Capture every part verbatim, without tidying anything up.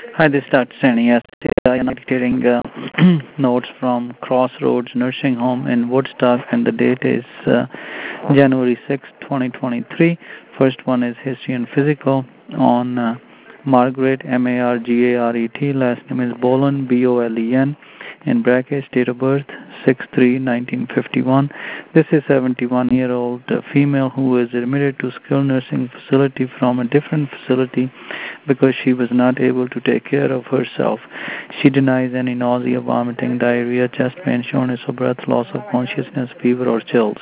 Hi, this is Doctor Sani. Yes, I am dictating uh, notes from Crossroads Nursing Home in Woodstock, and the date is uh, January sixth, twenty twenty-three. First one is History and Physical on uh, Margaret, M A R G A R E T. Last name is Bolen, B O L E N. In brackets, date of birth six three nineteen fifty-one. This is a seventy-one-year-old uh, female who is admitted to skilled nursing facility from a different facility because she was not able to take care of herself. She denies any nausea, vomiting, diarrhea, chest pain, shortness of breath, loss of consciousness, fever, or chills.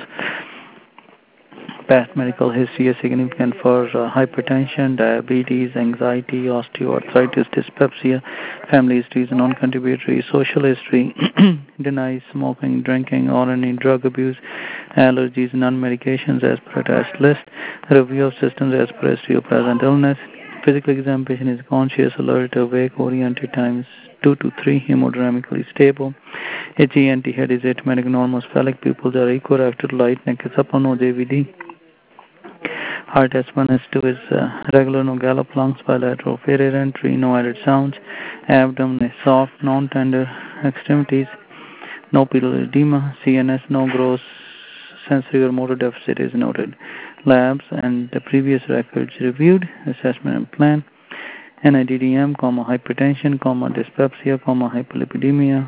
Past medical history is significant for uh, hypertension, diabetes, anxiety, osteoarthritis, dyspepsia, family history is non-contributory, social history, denies smoking, drinking, or any drug abuse, allergies, non-medications as per attached list, review of systems as per history of present illness. Physical examination is conscious, alert, awake, oriented times two to three, hemodynamically stable. H E N T head is atymatic, normal, phallic pupils are equirected, light, neck is up on no J V D. Heart S one, S two is uh, regular, no gallop, lungs bilateral, failure entry, no added sounds. Abdomen is soft, non-tender, extremities, no pedal edema. C N S, no gross sensory or motor deficit is noted. Labs and the previous records reviewed, assessment and plan. N I D D M, comma, hypertension, comma, dyspepsia, comma, hypolipidemia,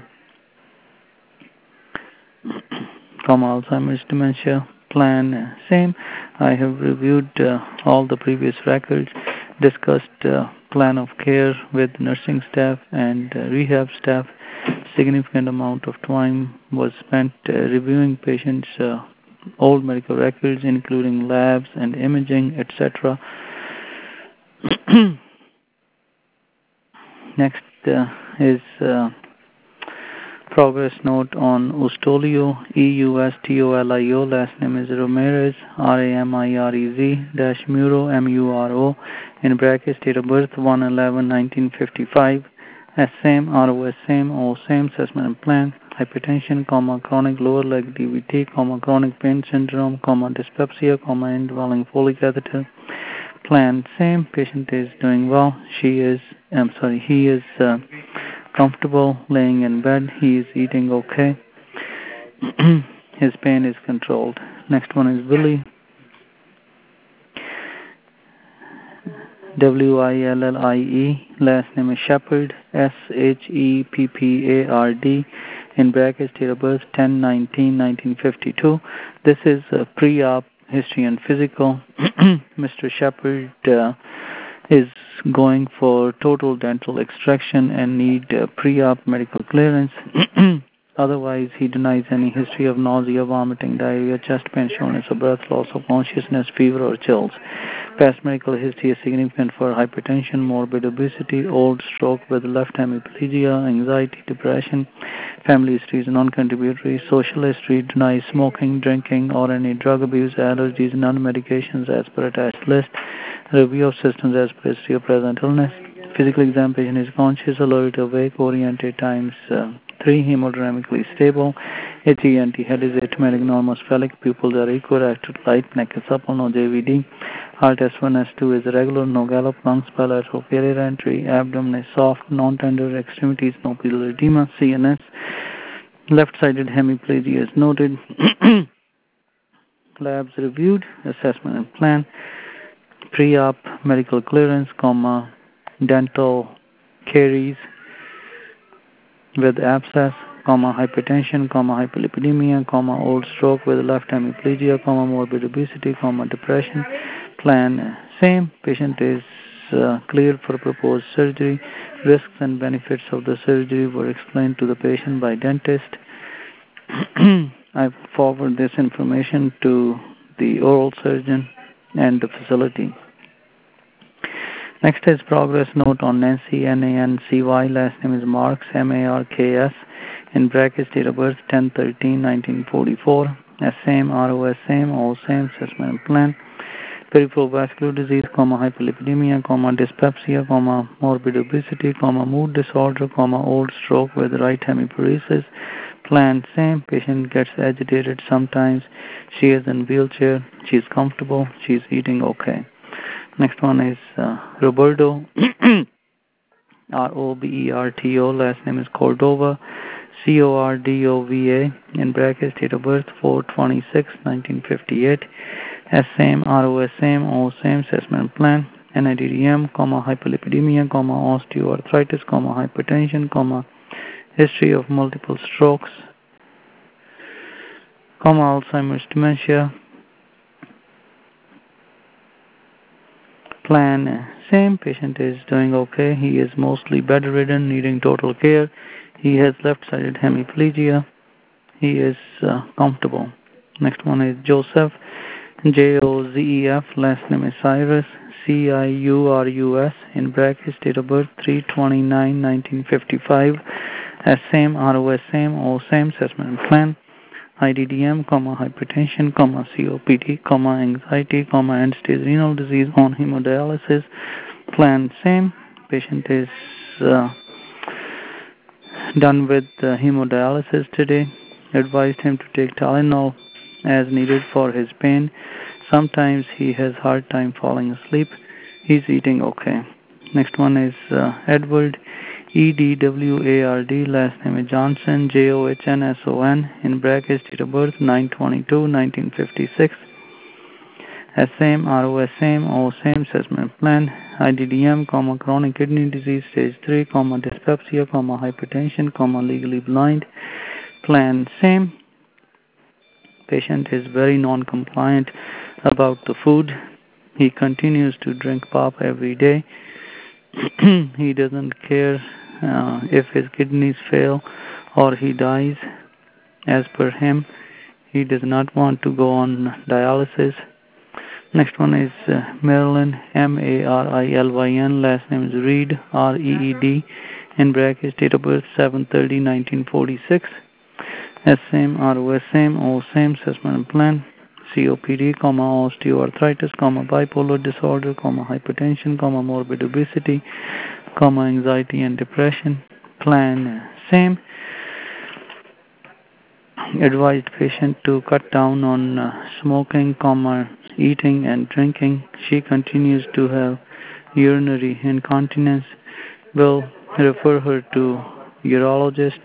comma, Alzheimer's dementia. Plan uh, same. I have reviewed uh, all the previous records, discussed uh, plan of care with nursing staff and uh, rehab staff. Significant amount of time was spent uh, reviewing patients' uh, old medical records, including labs and imaging, et cetera. Next uh, is uh, progress note on Ustolio, E U S T O L I O. Last name is Ramirez, R A M I R E Z, dash Muro, M U R O. In brackets, date of birth one eleven nineteen fifty-five. S same, R O S same, O same, assessment and plan. Hypertension, comma, chronic lower leg D V T, comma, chronic pain syndrome, comma, dyspepsia, comma, indwelling Foley catheter. Plan same. Patient is doing well. She is, I'm sorry, he is uh, comfortable laying in bed. He is eating okay. His pain is controlled. Next one is Willie. W I L L I E. Last name is Shepard. S H E P P A R D. In brackets, date of birth ten nineteen nineteen fifty-two. This is a pre-op history and physical. Mister Shepard uh, is going for total dental extraction and need uh, pre-op medical clearance. Otherwise, he denies any history of nausea, vomiting, diarrhea, chest pain, shortness of breath, loss of consciousness, fever, or chills. Past medical history is significant for hypertension, morbid obesity, old stroke with left hemiplegia, anxiety, depression. Family history is non-contributory. Social history denies smoking, drinking, or any drug abuse, allergies, non-medications as per attached list. Review of systems as per history of present illness. Physical examination is conscious, alert, awake, oriented times uh, three, hemodynamically stable. H E N T head is atymatic, normal, phallic pupils are equirected, light, neck is supple, no J V D. Heart S one, S two is irregular, no gallop, lungs bilateral, failure entry, abdomen is soft, non-tender, extremities, no pedal edema. C N S, left-sided hemiplegia is noted. Labs reviewed, assessment and plan. Pre-op medical clearance, comma, dental caries with abscess, comma, hypertension, comma, hypolipidemia, comma, old stroke with left hemiplegia, comma, morbid obesity, comma, depression. Plan same. Patient is uh, cleared for proposed surgery. Risks and benefits of the surgery were explained to the patient by dentist. I forward this information to the oral surgeon and the facility. Next is progress note on Nancy, N A N C Y. Last name is Marks, M A R K S. In brackets, date of birth ten thirteen nineteen forty-four. S same, R O S same, all same, assessment and plan. Peripheral vascular disease, comma, hypolipidemia, comma, dyspepsia, comma, morbid obesity, comma, mood disorder, comma, old stroke with right hemiparesis. Plan same. Patient gets agitated sometimes. She is in wheelchair. She is comfortable. She is eating okay. Next one is uh, Roberto. R O B E R T O, last name is Cordova, C O R D O V A, in brackets, date of birth four twenty-six nineteen fifty-eight, S same, R O S same, O same, assessment plan, N I D D M, comma, hyperlipidemia, comma, osteoarthritis, comma, hypertension, comma, history of multiple strokes, comma, Alzheimer's dementia, plan uh, same, patient is doing okay, he is mostly bedridden, needing total care, he has left-sided hemiplegia, he is uh, comfortable. Next one is Joseph, J O Z E F, last name is Cyrus, C I U R U S, in brackets, date of birth three twenty-nine nineteen fifty-five, S same, R O S same, O same, assessment plan, I D D M, comma, hypertension, comma, C O P D, comma, anxiety, comma, end-stage renal disease, on hemodialysis, plan same, patient is uh, done with uh, hemodialysis today, advised him to take Tylenol as needed for his pain. Sometimes he has hard time falling asleep. He's eating okay. Next one is uh, Edward, E D W A R D, last name is Johnson, J O H N S O N, in brackets, date of birth nine twenty-two nineteen fifty-six, S same, R O S same, O same, assessment plan, I D D M, comma, chronic kidney disease, stage three, comma, dyspepsia, comma, hypertension, comma, legally blind, plan same. Patient is very non-compliant about the food. He continues to drink pop every day. He doesn't care uh, if his kidneys fail or he dies. As per him, he does not want to go on dialysis. Next one is uh, Marilyn, M A R I L Y N, last name is Reed, R E E D, in brackets, date of birth seven thirty nineteen forty-six, S same, R O S same, O same, assessment plan, C O P D, comma, osteoarthritis, comma, bipolar disorder, comma, hypertension, comma, morbid obesity, comma, anxiety and depression, plan uh, same. Advised patient to cut down on uh, smoking, comma, eating and drinking. She continues to have urinary incontinence. Will refer her to urologist.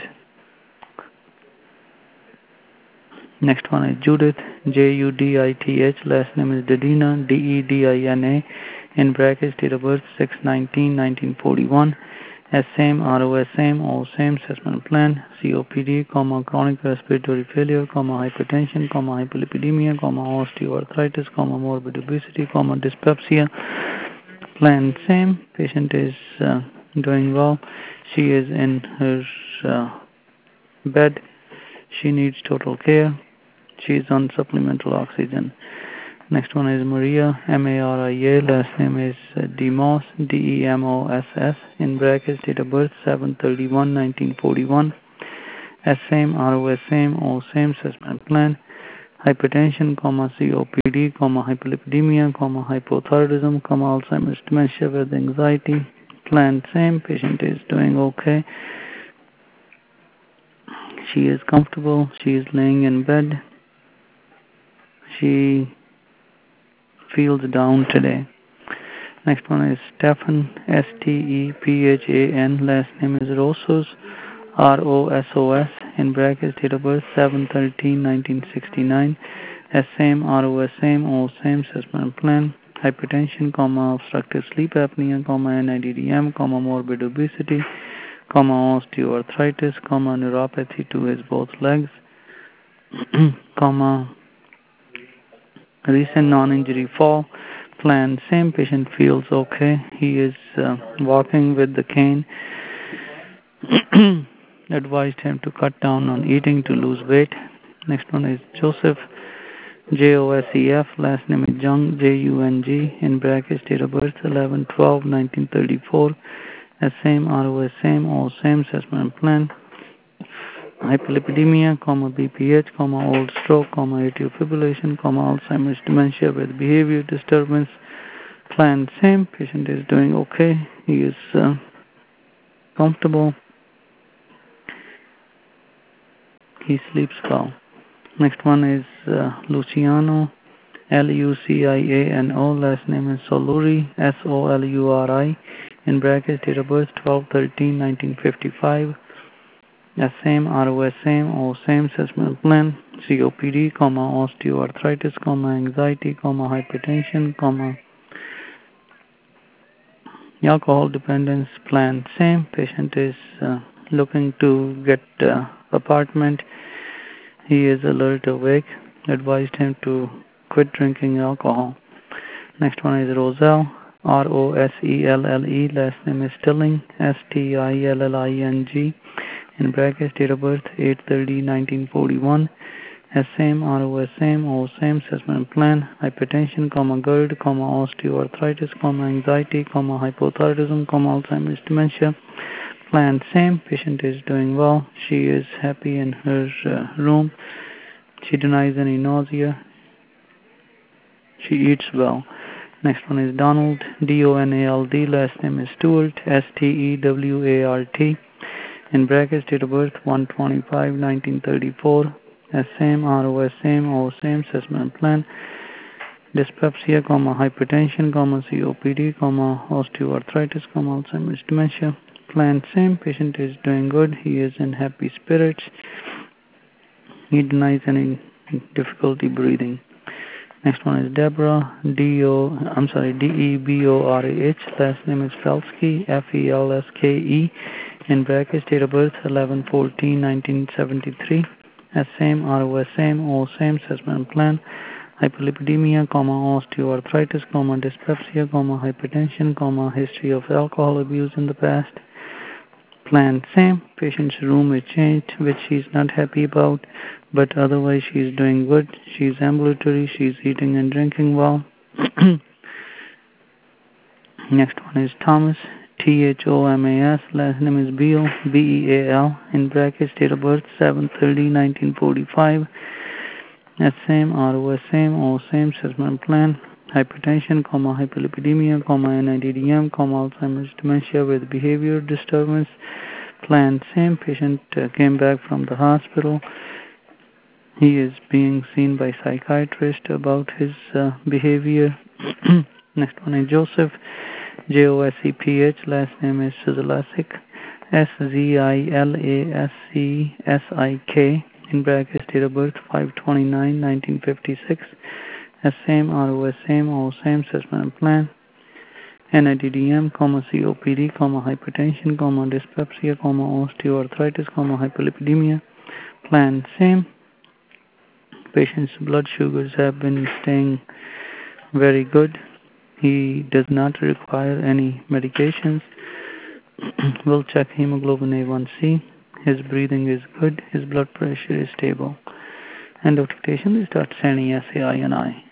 Next one is Judith, J U D I T H, last name is Dedina, D E D I N A, in brackets, date of birth six nineteen nineteen forty-one, S same, R O S same, O same, assessment plan, C O P D, comma, chronic respiratory failure, comma, hypertension, comma, hyperlipidemia, comma, osteoarthritis, comma, morbid obesity, comma, dyspepsia, plan same. Patient is uh, doing well. She is in her uh, bed. She needs total care. She is on supplemental oxygen. Next one is Maria, M A R I A, last name is uh, Demos, D E M O S S, in brackets, date of birth seven thirty-one nineteen forty-one, S same, R O S same, O same, assessment plan, hypertension, comma, C O P D, comma, hyperlipidemia, comma, hypothyroidism, comma, Alzheimer's dementia with anxiety, plan same, patient is doing okay. She is comfortable, she is laying in bed, she feels down today. Next one is Stephan, S T E P H A N, last name is Rosos, R O S O S, in brackets, date of birth seven thirteen nineteen sixty-nine, S same, R O S same, O same, assessment plan, hypertension, comma, obstructive sleep apnea, comma, N I D D M, comma, morbid obesity, comma, osteoarthritis, comma, neuropathy to his both legs, comma, recent non-injury fall, plan same, patient feels okay, he is uh, walking with the cane. Advised him to cut down on eating to lose weight. Next one is Joseph, J O S E F, last name is Jung, J U N G, in brackets, date of birth eleven twelve nineteen thirty-four, S same, R O S same, all same, assessment plan, hyperlipidemia, comma, B P H, comma, old stroke, comma, atrial fibrillation, comma, Alzheimer's dementia with behavior disturbance, plan same, patient is doing okay, he is uh, comfortable, he sleeps well. Next one is uh, Luciano, L U C I A N O, last name is Soluri, S O L U R I, in brackets, date of birth twelve thirteen nineteen fifty-five. S same, R O S same, O same, assessment plan, C O P D, comma, osteoarthritis, comma, anxiety, comma, hypertension, comma, alcohol dependence, plan same. Patient is uh, looking to get uh, apartment. He is alert, awake. Advised him to quit drinking alcohol. Next one is Roselle, R O S E L L E, last name is Stilling, S T I L L I N G, in brackets, date of birth eight thirty nineteen forty-one. S same, R O S same, O same, assessment plan, hypertension, comma, GERD, comma, osteoarthritis, comma, anxiety, comma, hypothyroidism, comma, Alzheimer's dementia. Plan same. Patient is doing well. She is happy in her uh, room. She denies any nausea. She eats well. Next one is Donald, D O N A L D, last name is Stewart, S T E W A R T, in brackets, date of birth one twenty-five nineteen thirty-four. S same, R O S same, O same, assessment plan, dyspepsia, comma, hypertension, comma, C O P D, comma, osteoarthritis, comma, Alzheimer's dementia. Plan same. Patient is doing good. He is in happy spirits. He denies any difficulty breathing. Next one is Deborah, D O, I'm sorry, D E B O R A H, last name is Felsky, F E L S K E, in brackets, date of birth eleven fourteen nineteen seventy-three. S same, R O S same, O same, assessment plan, hyperlipidemia, comma, osteoarthritis, comma, dyspepsia, comma, hypertension, comma, history of alcohol abuse in the past. Plan same. Patient's room is changed, which she's not happy about, but otherwise she's doing good. She's ambulatory. She's eating and drinking well. Next one is Thomas, T H O M A S, last name is Beal, B E A L, in brackets, date of birth seven thirty nineteen forty-five. S same, R O S same, O same, assessment plan, hypertension, comma, hyperlipidemia, comma, N I D D M, comma, Alzheimer's dementia with behavior disturbance. Plan same. Patient uh, came back from the hospital. He is being seen by psychiatrist about his uh, behavior. Next one is Joseph, J O S E P H, last name is Zilasic, S Z I L A S C S I K, in brackets, date of birth five twenty-nine nineteen fifty-six. S same, R O S same, O same, assessment plan, N I D D M, comma, C O P D, comma, hypertension, comma, dyspepsia, comma, osteoarthritis, comma, hyperlipidemia. Plan same. Patient's blood sugars have been staying very good. He does not require any medications. We'll check hemoglobin A one C. His breathing is good. His blood pressure is stable. End of dictation is Doctor Sani, S A I N I.